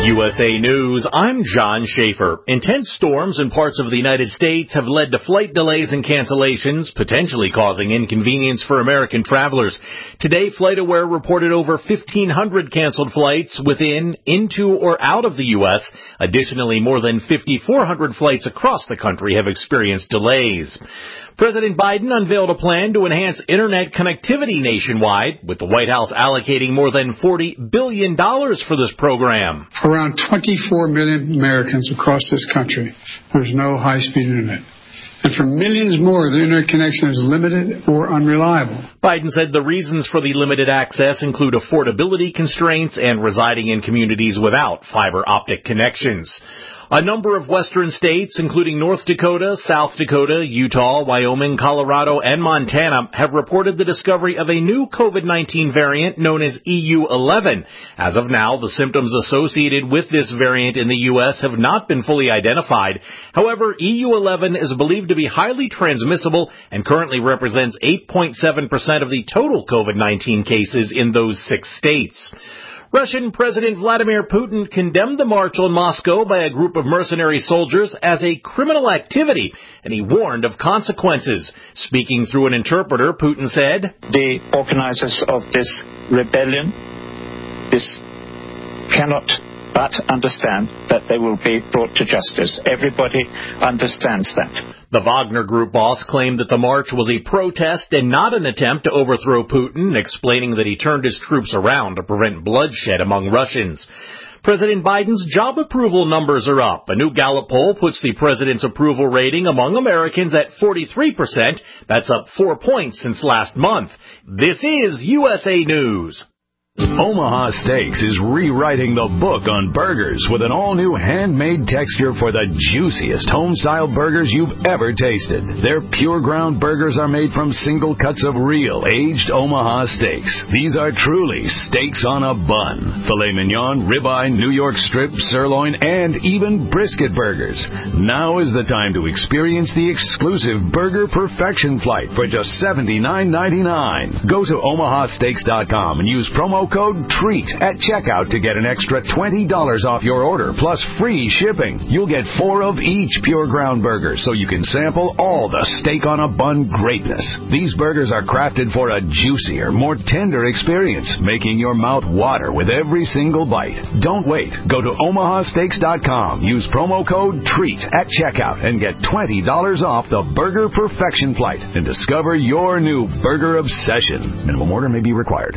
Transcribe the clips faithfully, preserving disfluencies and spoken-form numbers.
U S A News, I'm John Schaefer. Intense storms in parts of the United States have led to flight delays and cancellations, potentially causing inconvenience for American travelers. Today, FlightAware reported over fifteen hundred canceled flights within, into, or out of the U S. Additionally, more than fifty-four hundred flights across the country have experienced delays. President Biden unveiled a plan to enhance internet connectivity nationwide, with the White House allocating more than forty billion dollars for this program. For around twenty-four million Americans across this country, there's no high-speed internet. And for millions more, the internet connection is limited or unreliable. Biden said the reasons for the limited access include affordability constraints and residing in communities without fiber optic connections. A number of western states, including North Dakota, South Dakota, Utah, Wyoming, Colorado, and Montana, have reported the discovery of a new COVID nineteen variant known as E U eleven. As of now, the symptoms associated with this variant in the U S have not been fully identified. However, E U eleven is believed to be highly transmissible and currently represents eight point seven percent of the total COVID nineteen cases in those six states. Russian President Vladimir Putin condemned the march on Moscow by a group of mercenary soldiers as a criminal activity, and he warned of consequences. Speaking through an interpreter, Putin said, "The organizers of this rebellion this cannot but understand that they will be brought to justice. Everybody understands that." The Wagner Group boss claimed that the march was a protest and not an attempt to overthrow Putin, explaining that he turned his troops around to prevent bloodshed among Russians. President Biden's job approval numbers are up. A new Gallup poll puts the president's approval rating among Americans at forty-three percent. That's up four points since last month. This is U S A News. Omaha Steaks is rewriting the book on burgers with an all-new handmade texture for the juiciest home-style burgers you've ever tasted. Their pure ground burgers are made from single cuts of real, aged Omaha steaks. These are truly steaks on a bun. Filet mignon, ribeye, New York strip, sirloin, and even brisket burgers. Now is the time to experience the exclusive Burger Perfection Flight for just seventy-nine ninety-nine. Go to omaha steaks dot com and use promo code TREAT at checkout to get an extra twenty dollars off your order, plus free shipping. You'll get four of each pure ground burger, so you can sample all the steak on a bun greatness. These burgers are crafted for a juicier, more tender experience, making your mouth water with every single bite. Don't wait. Go to omaha steaks dot com, use promo code TREAT at checkout, and get twenty dollars off the Burger Perfection Flight and discover your new burger obsession. Minimum order may be required.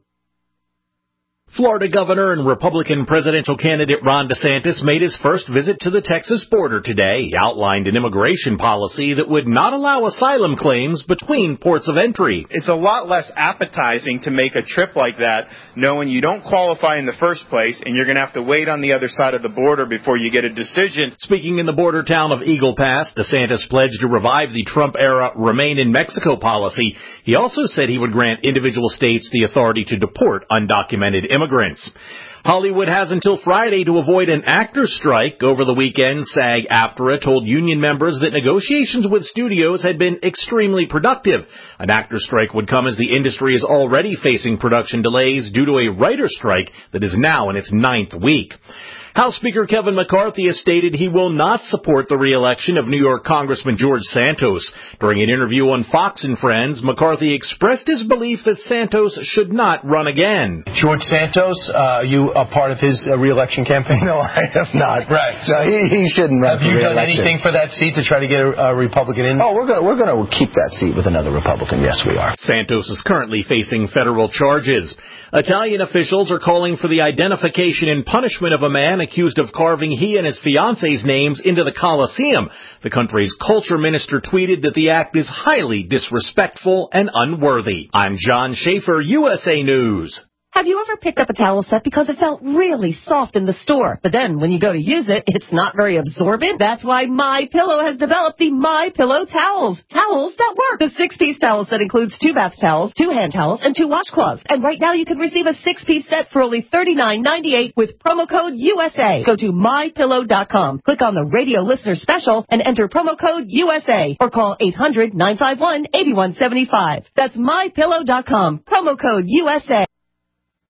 Florida Governor and Republican presidential candidate Ron DeSantis made his first visit to the Texas border today. He outlined an immigration policy that would not allow asylum claims between ports of entry. It's a lot less appetizing to make a trip like that, knowing you don't qualify in the first place and you're going to have to wait on the other side of the border before you get a decision. Speaking in the border town of Eagle Pass, DeSantis pledged to revive the Trump-era Remain in Mexico policy. He also said he would grant individual states the authority to deport undocumented immigrants. Immigrants. Hollywood has until Friday to avoid an actors' strike. Over the weekend, SAG-AFTRA told union members that negotiations with studios had been extremely productive. An actors' strike would come as the industry is already facing production delays due to a writer's strike that is now in its ninth week. House Speaker Kevin McCarthy has stated he will not support the re-election of New York Congressman George Santos. During an interview on Fox and Friends, McCarthy expressed his belief that Santos should not run again. George Santos, uh, are you a part of his uh, re-election campaign? No, I have not. Right. No, he, he shouldn't run Have for you re-election. done anything for that seat to try to get a, a Republican in? Oh, we're going we're going to keep that seat with another Republican. Yes, we are. Santos is currently facing federal charges. Italian officials are calling for the identification and punishment of a man accused of carving he and his fiance's names into the Colosseum. The country's culture minister tweeted that the act is highly disrespectful and unworthy. I'm John Schaefer, U S A News. Have you ever picked up a towel set because it felt really soft in the store, but then when you go to use it, it's not very absorbent? That's why MyPillow has developed the MyPillow towels. Towels that work. The six-piece towel set includes two bath towels, two hand towels, and two washcloths. And right now you can receive a six-piece set for only thirty-nine ninety-eight with promo code U S A. Go to my pillow dot com, click on the radio listener special, and enter promo code U S A, or call eight hundred nine five one eight one seven five. That's my pillow dot com, promo code U S A.